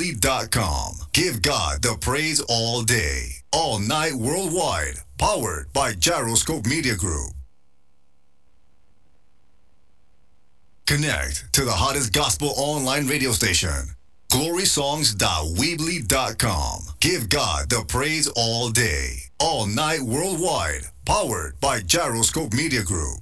Weebly.com. Give God the praise all day, all night worldwide. Powered by Gyroscope Media Group. Connect to the hottest gospel online radio station. GlorySongs.Weebly.com. Give God the praise all day, all night worldwide. Powered by Gyroscope Media Group.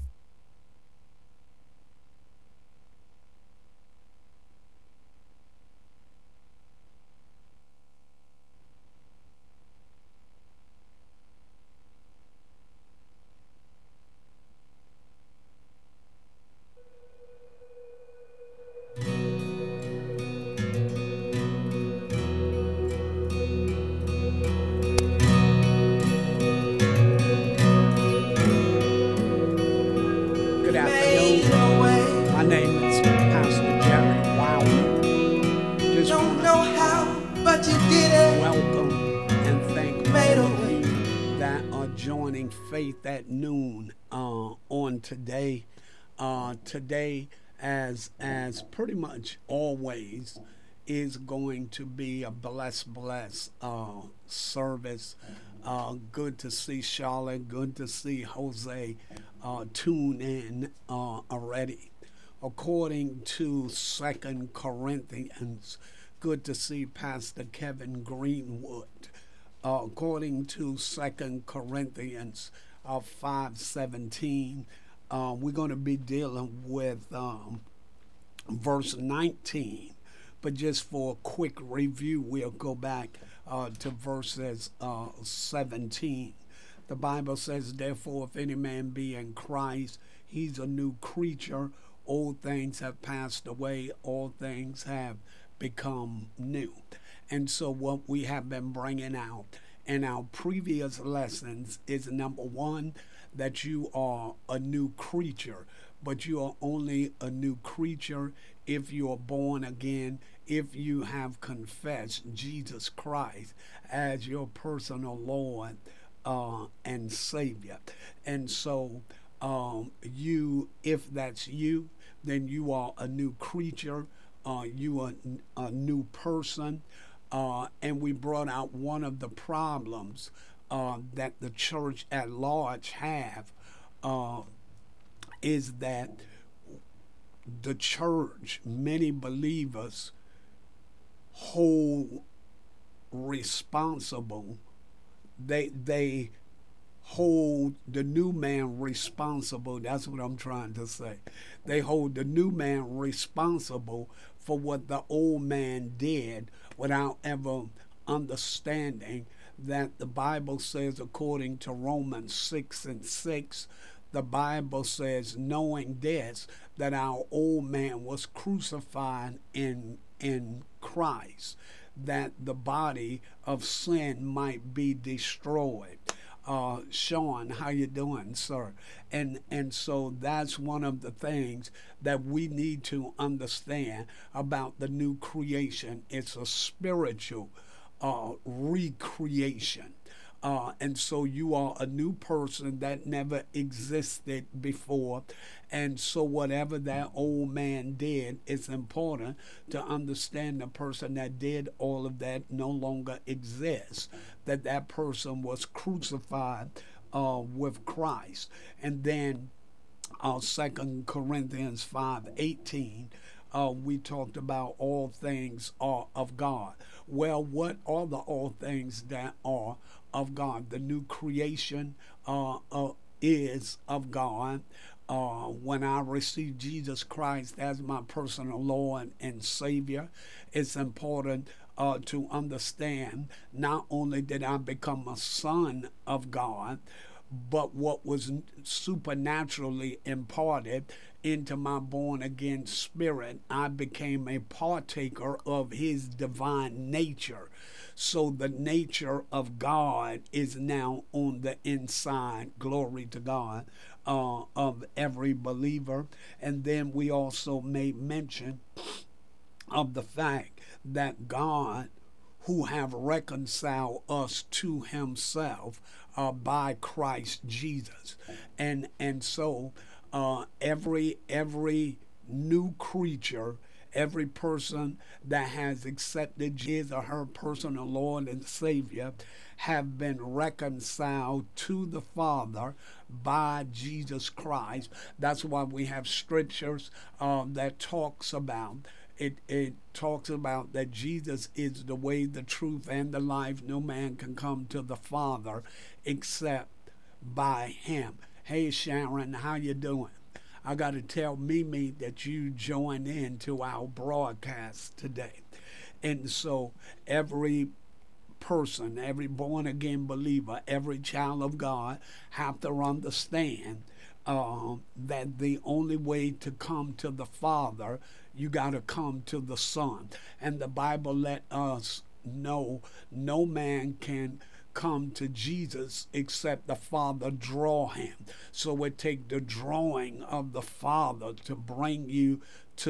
Good afternoon. My name is Pastor Jerry Wilder. Just Don't know how, but you did it. welcome and thank Made all a of way. you that are joining Faith at Noon on today. Today, as pretty much always, is going to be a blessed service. Good to see Charlotte. Good to see Jose tune in already. According to Second Corinthians, good to see Pastor Kevin Greenwood. According to Second Corinthians 5:17, we're going to be dealing with verse 19. But just for a quick review, we'll go back to verses 17. The Bible says, therefore, if any man be in Christ, he's a new creature. Old things have passed away, all things have become new. And so, what we have been bringing out in our previous lessons is number one, that you are a new creature, but you are only a new creature if you are born again, if you have confessed Jesus Christ as your personal Lord and Savior. And so, if that's you, then you are a new creature, you are a new person. And we brought out one of the problems that the church at large have is that the church, many believers hold responsible. They hold the new man responsible. That's what I'm trying to say. They hold the new man responsible for what the old man did without ever understanding that the Bible says, according to Romans 6:6, the Bible says, knowing this, that our old man was crucified in Christ, that the body of sin might be destroyed. Sean, how you doing, sir? And so that's one of the things that we need to understand about the new creation. It's a spiritual recreation. And so you are a new person that never existed before. And so whatever that old man did, it's important to understand the person that did all of that no longer exists, that that person was crucified with Christ. And then 2 Corinthians 5:18, we talked about all things are of God. Well, what are the all things that are of God? The new creation is of God. When I received Jesus Christ as my personal Lord and Savior, it's important to understand not only did I become a son of God, but what was supernaturally imparted into my born again spirit, I became a partaker of his divine nature. So the nature of God is now on the inside, glory to God, of every believer. And then we also made mention of the fact that God, who have reconciled us to himself by Christ Jesus. And so every new creature Every person that has accepted his or her personal Lord and Savior have been reconciled to the Father by Jesus Christ. That's why we have scriptures that talks about it talks about that Jesus is the way, the truth, and the life. No man can come to the Father except by him. Hey Sharon, how you doing? I got to tell Mimi that you join in to our broadcast today. And so every person, every born again believer, every child of God have to understand that the only way to come to the Father, you got to come to the Son. And the Bible let us know no man can come to Jesus except the Father draw him. So it takes the drawing of the Father to bring you to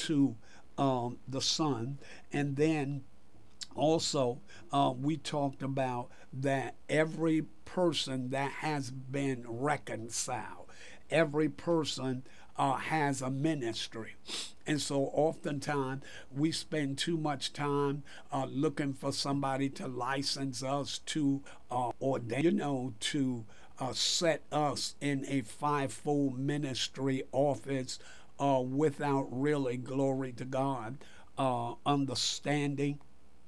the Son. And then also we talked about that every person that has been reconciled, every person has a ministry. And so oftentimes we spend too much time looking for somebody to license us, to ordain, to set us in a fivefold ministry office without really, glory to God, understanding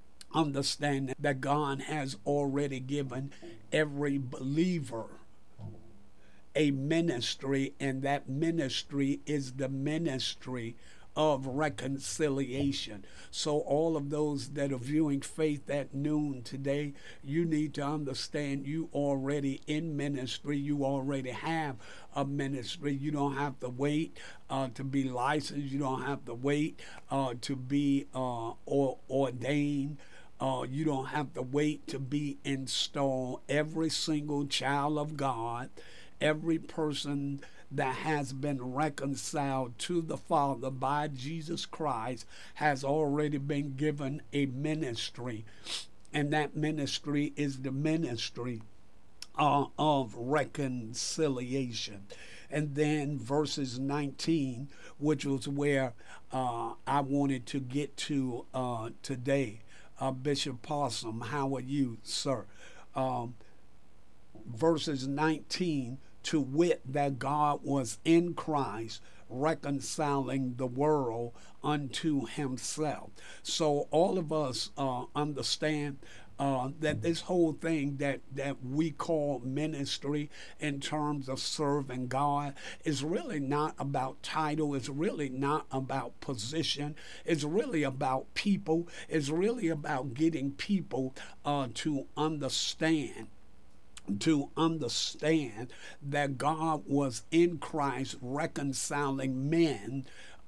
that God has already given every believer a ministry, and that ministry is the ministry of reconciliation. So all of those that are viewing Faith at Noon today, you need to understand you already in ministry. You already have a ministry. You don't have to wait to be licensed. You don't have to wait to be ordained. You don't have to wait to be installed. Every single child of God, every person that has been reconciled to the Father by Jesus Christ has already been given a ministry. And that ministry is the ministry of reconciliation. And then verses 19, which was where I wanted to get to today. Bishop Possum, how are you, sir? Verses 19, to wit, that God was in Christ reconciling the world unto himself. So all of us understand that this whole thing that we call ministry in terms of serving God is really not about title. It's really not about position. It's really about people. It's really about getting people to understand that God was in Christ reconciling men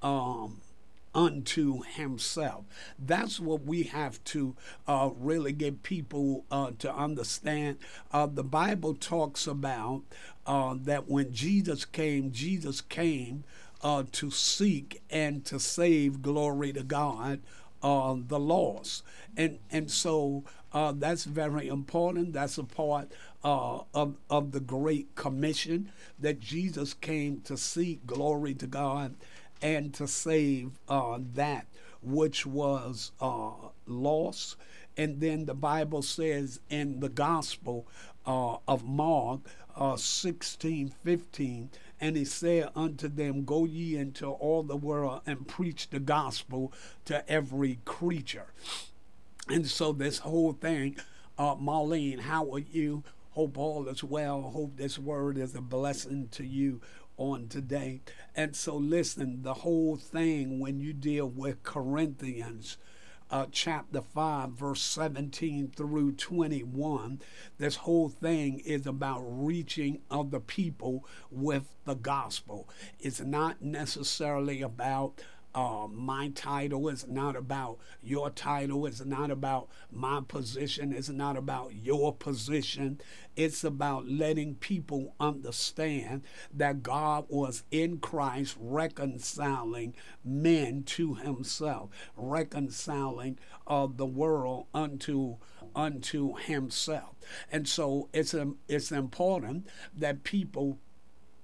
unto himself. That's what we have to really get people to understand. The Bible talks about that when Jesus came to seek and to save, glory to God, the lost. And so that's very important. That's a part of the Great Commission, that Jesus came to seek, glory to God, and to save that which was lost. And then the Bible says in the Gospel of Mark 16:15, and he said unto them, go ye into all the world and preach the gospel to every creature. And so this whole thing, Marlene, how are you? Hope all is well. Hope this word is a blessing to you on today. And so listen, the whole thing when you deal with Corinthians chapter 5, verse 17 through 21, this whole thing is about reaching other people with the gospel. It's not necessarily about my title. It's not about your title. It's not about my position. It's not about your position. It's about letting people understand that God was in Christ reconciling men to himself, reconciling the world unto himself. And so it's important that people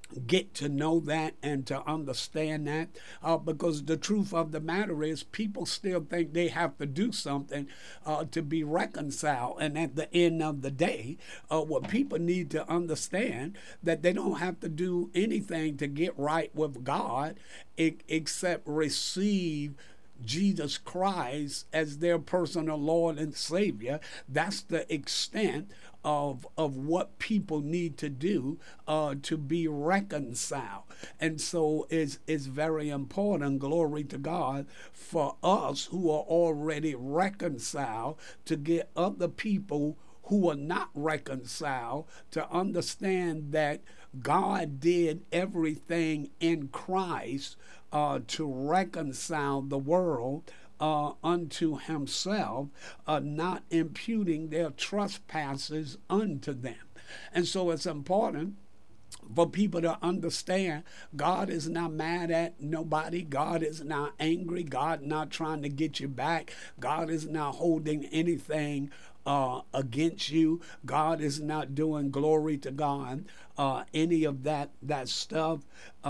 get to know that and to understand that, because the truth of the matter is people still think they have to do something to be reconciled, and at the end of the day, what people need to understand that they don't have to do anything to get right with God except receive Jesus Christ as their personal Lord and Savior. That's the extent of what people need to do to be reconciled. And so it's very important, glory to God, for us who are already reconciled to get other people who are not reconciled to understand that God did everything in Christ to reconcile the world unto himself, not imputing their trespasses unto them. And so it's important for people to understand God is not mad at nobody. God is not angry. God not trying to get you back. God is not holding anything against you. God is not doing, glory to God, any of that stuff.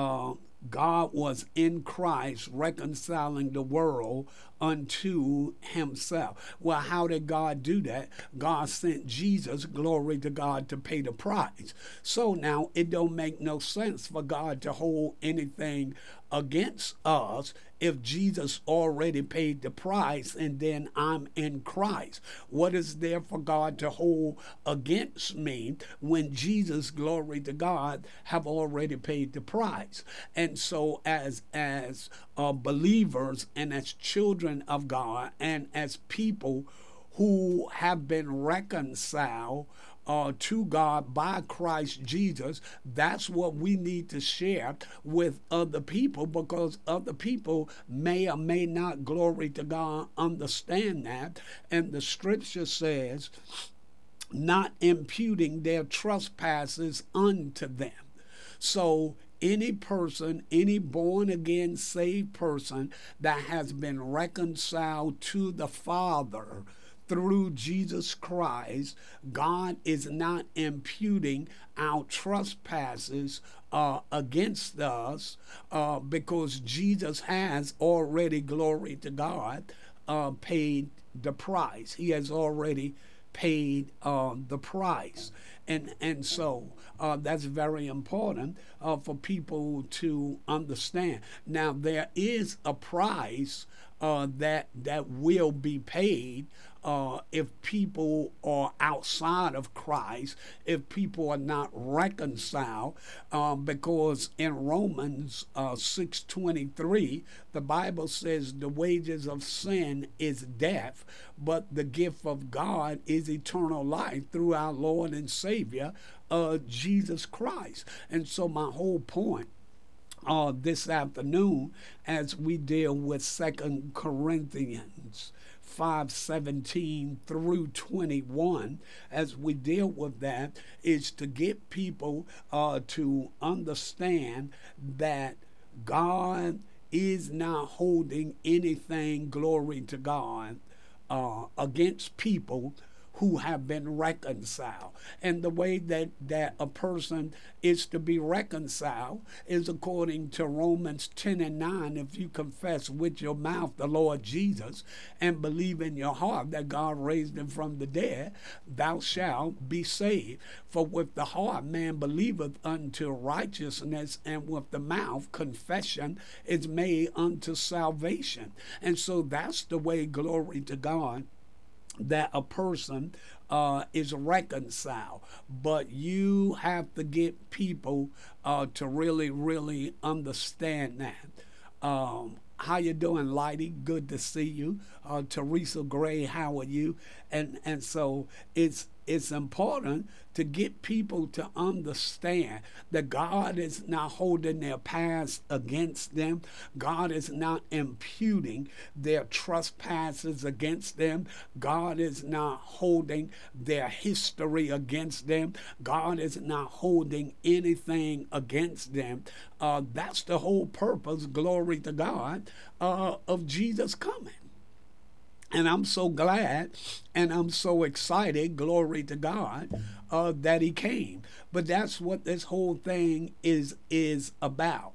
God was in Christ reconciling the world unto himself. Well, how did God do that? God sent Jesus, glory to God, to pay the price. So now it don't make no sense for God to hold anything against us if Jesus already paid the price and then I'm in Christ. What is there for God to hold against me when Jesus, glory to God, have already paid the price? And so as believers and as children of God and as people who have been reconciled to God by Christ Jesus, that's what we need to share with other people, because other people may or may not, glory to God, understand that. And the scripture says, not imputing their trespasses unto them. So any person, any born again saved person that has been reconciled to the Father through Jesus Christ, God is not imputing our trespasses against us, because Jesus has already, glory to God, paid the price. He has already paid the price. And so that's very important for people to understand. Now, there is a price that will be paid if people are outside of Christ, if people are not reconciled, because in Romans 6:23, the Bible says the wages of sin is death, but the gift of God is eternal life through our Lord and Savior, Jesus Christ. And so my whole point this afternoon, as we deal with 2 Corinthians 5:17 through 21, as we deal with that, is to get people to understand that God is not holding anything, glory to God, against people who have been reconciled. And the way that a person is to be reconciled is according to Romans 10:9. If you confess with your mouth the Lord Jesus and believe in your heart that God raised him from the dead, thou shalt be saved. For with the heart man believeth unto righteousness, and with the mouth confession is made unto salvation. And so that's the way, glory to God, that a person is reconciled. But you have to get people to really, really understand that. How you doing, Lighty? Good to see you. Teresa Gray, how are you? And so it's important to get people to understand that God is not holding their past against them. God is not imputing their trespasses against them. God is not holding their history against them. God is not holding anything against them. That's the whole purpose, glory to God, of Jesus coming. And I'm so glad and I'm so excited, glory to God, that he came. But that's what this whole thing is about.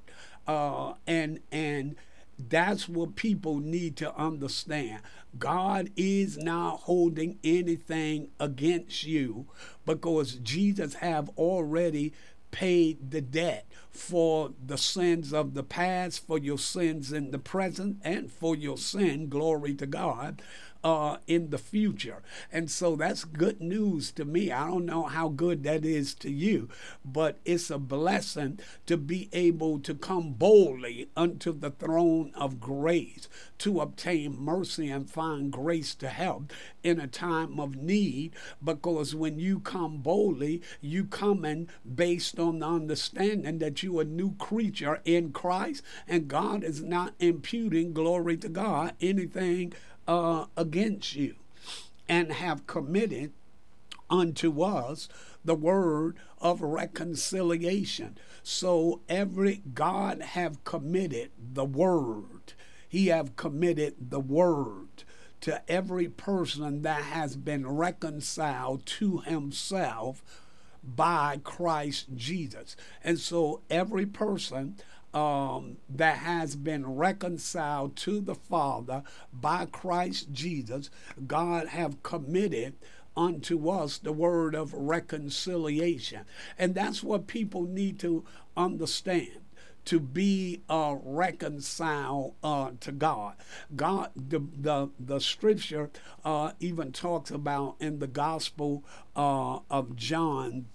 And that's what people need to understand. God is not holding anything against you because Jesus have already paid the debt for the sins of the past, for your sins in the present, and for your sin, glory to God, in the future. And so that's good news to me. I don't know how good that is to you, but it's a blessing to be able to come boldly unto the throne of grace to obtain mercy and find grace to help in a time of need. Because when you come boldly, you coming based on the understanding that you are a new creature in Christ, and God is not imputing, glory to God, anything against you, and have committed unto us the word of reconciliation. So every God have committed the word. He have committed the word to every person that has been reconciled to himself by Christ Jesus. And so every person that has been reconciled to the Father by Christ Jesus, God have committed unto us the word of reconciliation. And that's what people need to understand, to be reconciled to God. God, the scripture even talks about in the Gospel of John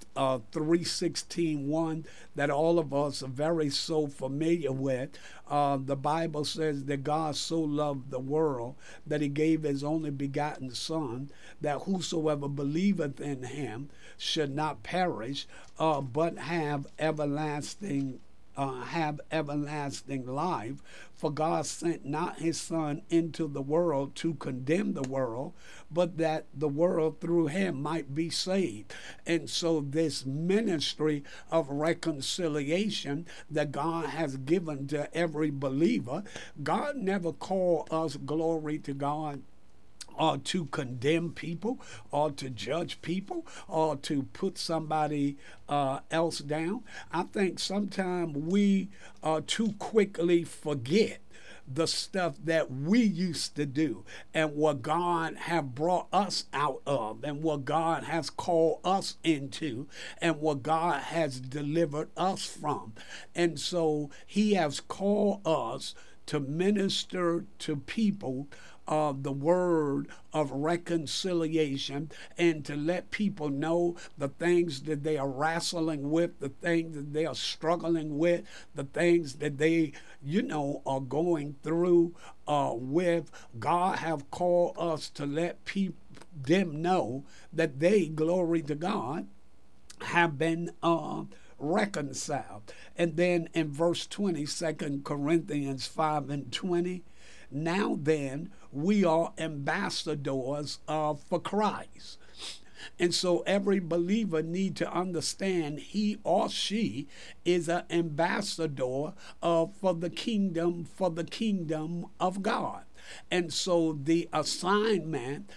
3:16, that all of us are very so familiar with. The Bible says that God so loved the world that he gave his only begotten Son, that whosoever believeth in him should not perish, but have everlasting life. For God sent not his Son into the world to condemn the world, but that the world through him might be saved. And so this ministry of reconciliation that God has given to every believer, God never called us, glory to God, or to condemn people, or to judge people, or to put somebody else down. I think sometimes we too quickly forget the stuff that we used to do and what God have brought us out of, and what God has called us into, and what God has delivered us from. And so he has called us to minister to people the word of reconciliation, and to let people know the things that they are wrestling with, the things that they are struggling with, the things that they, are going through with. God have called us to let them know that they, glory to God, have been reconciled. And then in verse 20, 2 Corinthians 5:20, now then, we are ambassadors for Christ. And so every believer need to understand he or she is an ambassador for the kingdom of God. And so the assignment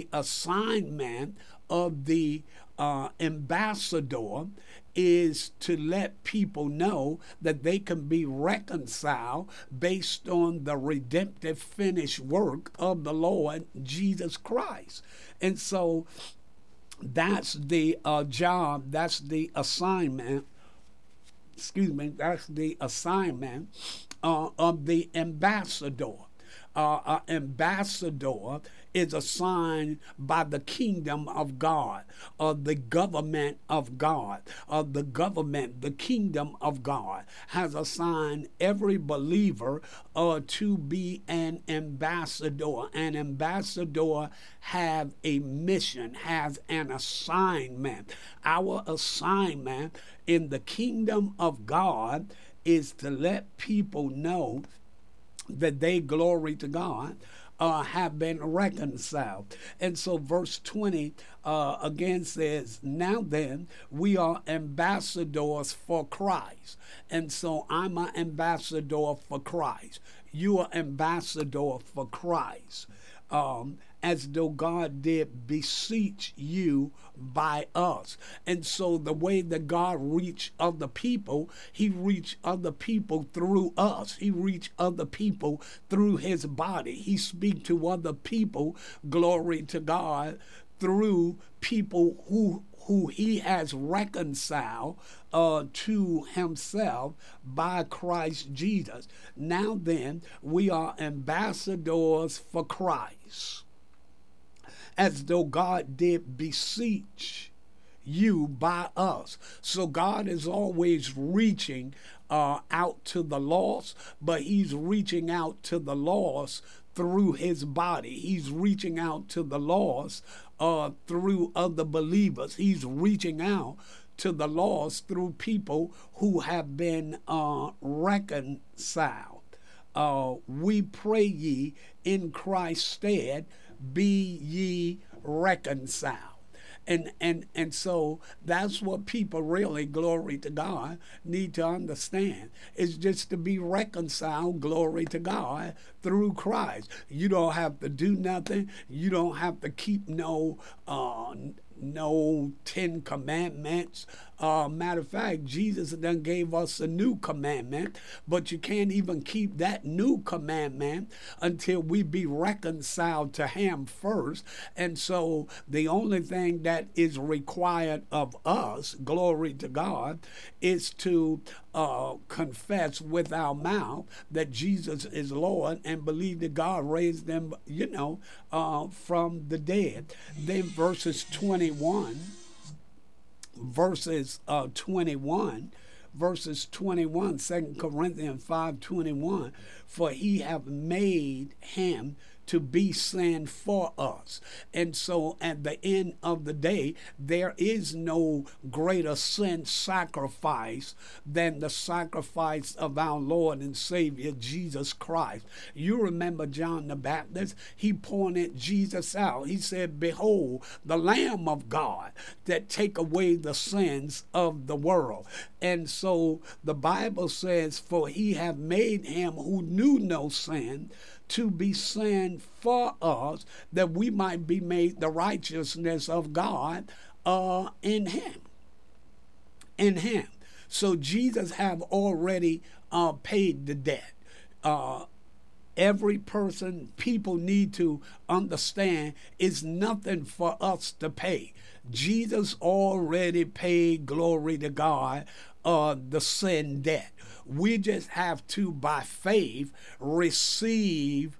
of the ambassador is to let people know that they can be reconciled based on the redemptive finished work of the Lord Jesus Christ. And so that's the job, that's the assignment, that's the assignment of the ambassador. An ambassador is assigned by the kingdom of God, or the government of God, or the kingdom of God has assigned every believer to be an ambassador. An ambassador have a mission, has an assignment. Our assignment in the kingdom of God is to let people know that they, glory to God, have been reconciled. And so verse 20 again says, now then, we are ambassadors for Christ. And so I'm an ambassador for Christ. You are ambassador for Christ. as though God did beseech you by us. And so the way that God reached other people, he reached other people through us. He reached other people through his body. He speak to other people, glory to God, through people who he has reconciled to himself by Christ Jesus. Now then, we are ambassadors for Christ, as though God did beseech you by us. So God is always reaching out to the lost, but he's reaching out to the lost through his body. He's reaching out to the lost through other believers. He's reaching out to the lost through people who have been reconciled. We pray ye in Christ's stead, be ye reconciled. And so that's what people really, glory to God, need to understand. Is just to be reconciled, glory to God, through Christ. You don't have to do nothing. You don't have to keep no 10 commandments. Matter of fact, Jesus done gave us a new commandment, but you can't even keep that new commandment until we be reconciled to him first. And so the only thing that is required of us, glory to God, is to confess with our mouth that Jesus is Lord and believe that God raised them, from the dead. Then verses 21, verses 21, 2 Corinthians 5:21, for he have made him to be sin for us. And so at the end of the day, there is no greater sin sacrifice than the sacrifice of our Lord and Savior, Jesus Christ. You remember John the Baptist, he pointed Jesus out. He said, behold, the Lamb of God that take away the sins of the world. And so the Bible says, for he have made him who knew no sin to be sin for us, that we might be made the righteousness of God in him. In him. So Jesus have already paid the debt. Every person, people need to understand, it's nothing for us to pay. Jesus already paid, glory to God, the sin debt. We just have to, by faith, receive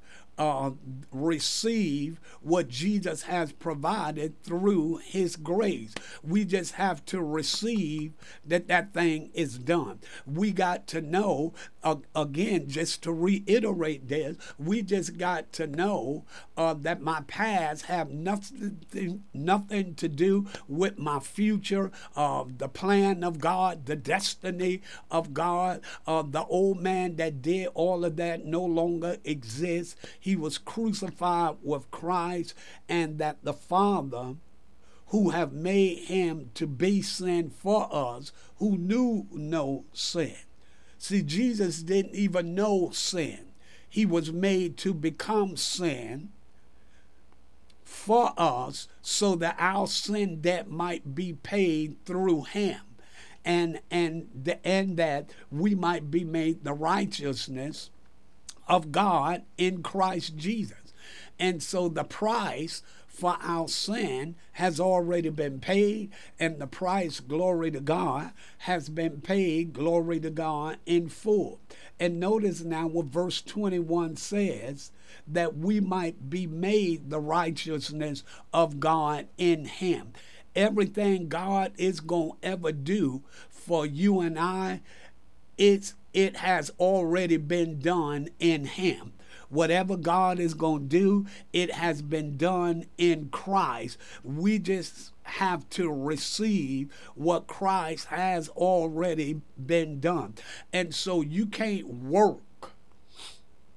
what Jesus has provided through his grace. We just have to receive that thing is done. We got to know, again, just to reiterate this, we just got to know that my past have nothing to do with my future, the plan of God, the destiny of God. The old man that did all of that no longer exists. He was crucified with Christ, and that the Father, who have made him to be sin for us, who knew no sin. See, Jesus didn't even know sin. He was made to become sin for us so that our sin debt might be paid through him, and that we might be made the righteousness of God in Christ Jesus. And so the price for our sin has already been paid, and the price, glory to God, has been paid, glory to God, in full. And notice now what verse 21 says, that we might be made the righteousness of God in him. Everything God is going to ever do for you and I, it has already been done in him. Whatever God is going to do, it has been done in Christ. We just have to receive what Christ has already been done. And so you can't work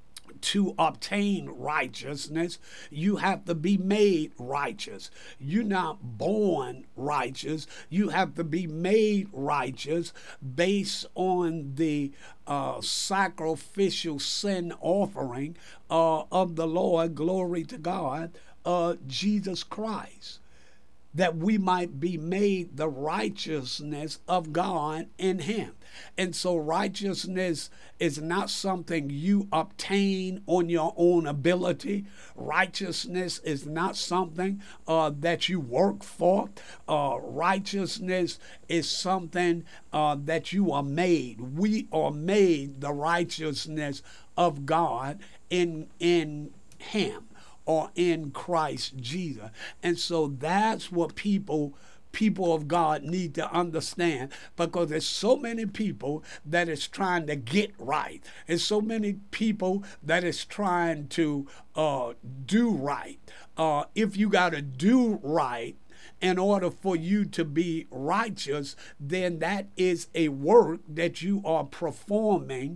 to obtain righteousness, you have to be made righteous. You're not born righteous. You have to be made righteous based on the sacrificial sin offering of the Lord, glory to God, Jesus Christ, that we might be made the righteousness of God in him. And so righteousness is not something you obtain on your own ability. Righteousness is not something that you work for. Righteousness is something that you are made. We are made the righteousness of God in him, or in Christ Jesus. And so that's what people of God need to understand, because there's so many people that is trying to get right. There's so many people that is trying to do right. If you got to do right in order for you to be righteous, then that is a work that you are performing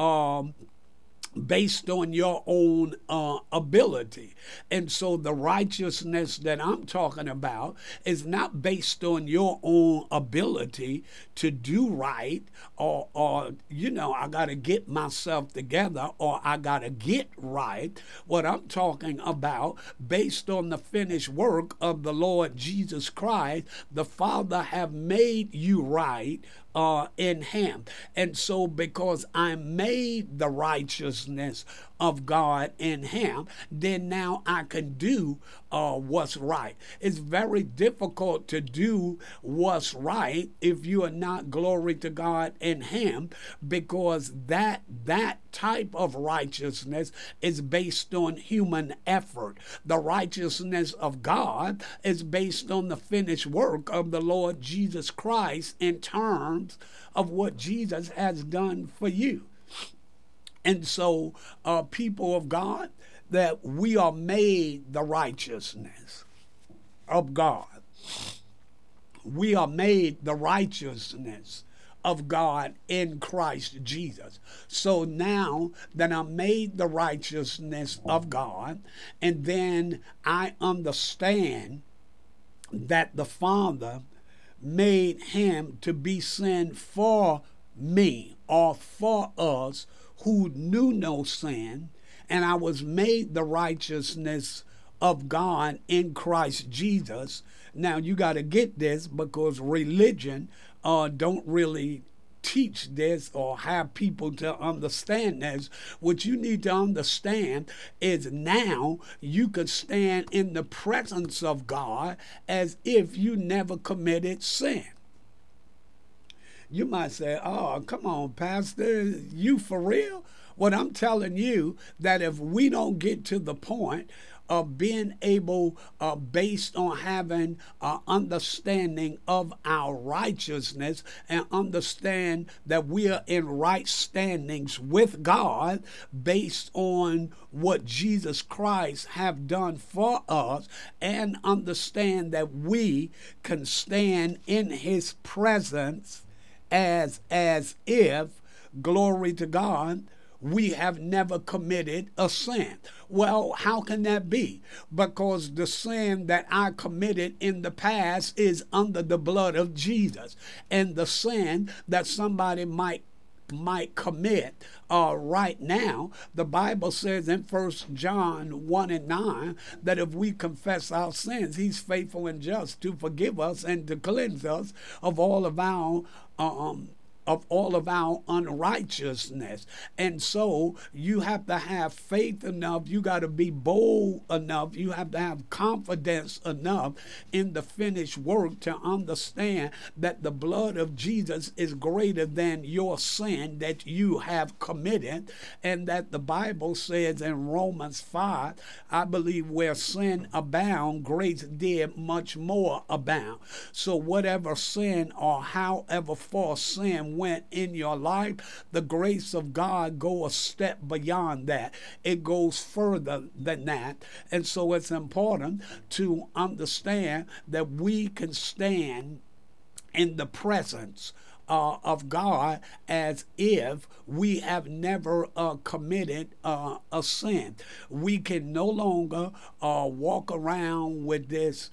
based on your own ability. And so the righteousness that I'm talking about is not based on your own ability to do right, or I got to get myself together, or I got to get right. What I'm talking about, based on the finished work of the Lord Jesus Christ, the Father have made you right in him. And so because I'm made the righteousness of God in him, then now I can do what's right. It's very difficult to do what's right if you are not, glory to God, in him, because that type of righteousness is based on human effort. The righteousness of God is based on the finished work of the Lord Jesus Christ in terms of what Jesus has done for you. And so, people of God, that we are made the righteousness of God. We are made the righteousness of God in Christ Jesus. So now that I'm made the righteousness of God, and then I understand that the Father made him to be sin for me, or for us who knew no sin, and I was made the righteousness of God in Christ Jesus. Now you got to get this, because religion don't really teach this or have people to understand this. What you need to understand is now you could stand in the presence of God as if you never committed sin. You might say, oh, come on, Pastor, you for real? What I'm telling you, that if we don't get to the point of being able, based on having an understanding of our righteousness, and understand that we are in right standings with God based on what Jesus Christ have done for us, and understand that we can stand in his presence as if, glory to God, we have never committed a sin. Well, how can that be? Because the sin that I committed in the past is under the blood of Jesus. And the sin that somebody might commit right now, the Bible says in 1 John 1:9 that if we confess our sins, he's faithful and just to forgive us and to cleanse us of all of our unrighteousness. And so you have to have faith enough, you got to be bold enough, you have to have confidence enough in the finished work to understand that the blood of Jesus is greater than your sin that you have committed, and that the Bible says in Romans 5, I believe, where sin abound, grace did much more abound. So whatever sin or however far sin went in your life, the grace of God go a step beyond that. It goes further than that. And so it's important to understand that we can stand in the presence of God as if we have never committed a sin. We can no longer walk around with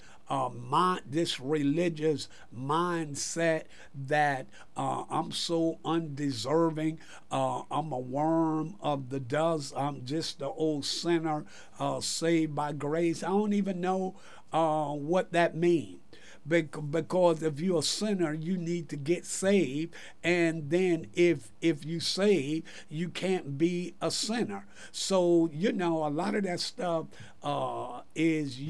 this religious mindset that I'm so undeserving. I'm a worm of the dust. I'm just an old sinner saved by grace. I don't even know what that means. Because if you're a sinner, you need to get saved, and then if you save, you can't be a sinner. So a lot of that stuff is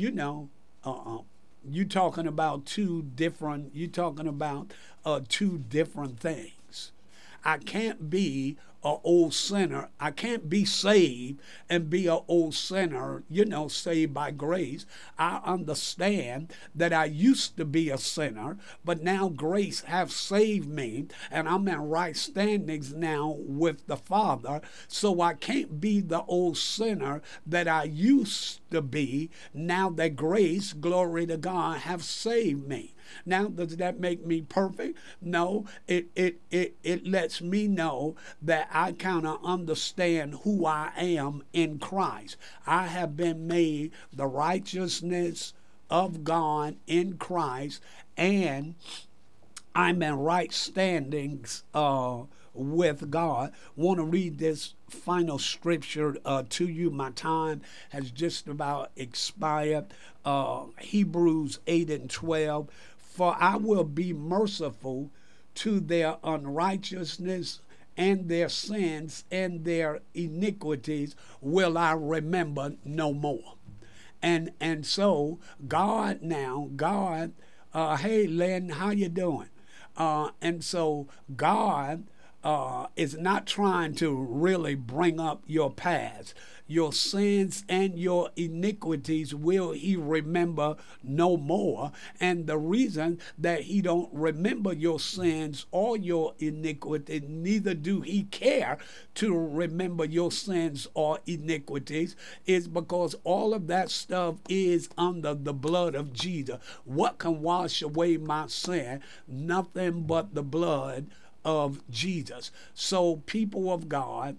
you talking about two different. You talking about two different things. I can't be a old sinner. I can't be saved and be a old sinner, saved by grace. I understand that I used to be a sinner, but now grace have saved me, and I'm in right standings now with the Father. So I can't be the old sinner that I used to be now that grace, glory to God, have saved me. Now, does that make me perfect? No, it lets me know that I kind of understand who I am in Christ. I have been made the righteousness of God in Christ, and I'm in right standings with God. Want to read this final scripture to you. My time has just about expired. Hebrews 8:12. For I will be merciful to their unrighteousness, and their sins and their iniquities will I remember no more. And so God now, hey Len, how you doing? And so God is not trying to really bring up your past. Your sins and your iniquities will he remember no more. And the reason that he don't remember your sins or your iniquity, neither do he care to remember your sins or iniquities, is because all of that stuff is under the blood of Jesus. What can wash away my sin? Nothing but the blood of Jesus. So people of God,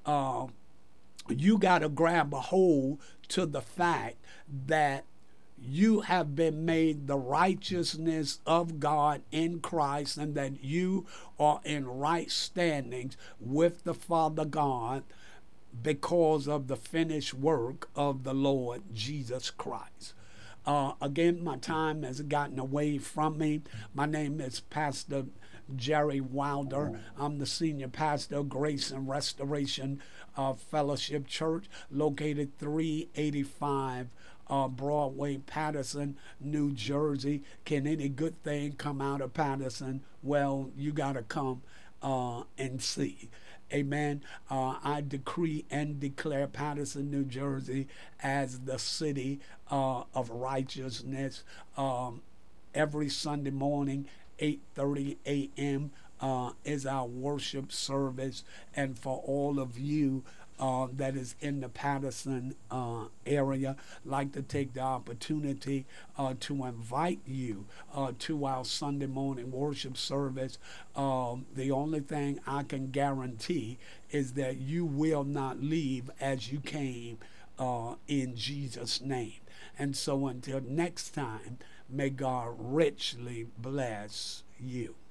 you got to grab a hold to the fact that you have been made the righteousness of God in Christ, and that you are in right standings with the Father God because of the finished work of the Lord Jesus Christ. Again, my time has gotten away from me. My name is Pastor Jerry Wilder. I'm the senior pastor of Grace and Restoration Fellowship Church, located 385 Broadway, Paterson, New Jersey. Can any good thing come out of Paterson? Well, you got to come and see. Amen. I decree and declare Paterson, New Jersey, as the city of righteousness. Every Sunday morning, 8:30 a.m. Is our worship service. And for all of you that is in the Paterson area, like to take the opportunity to invite you to our Sunday morning worship service. The only thing I can guarantee is that you will not leave as you came, in Jesus' name. And so until next time, may God richly bless you.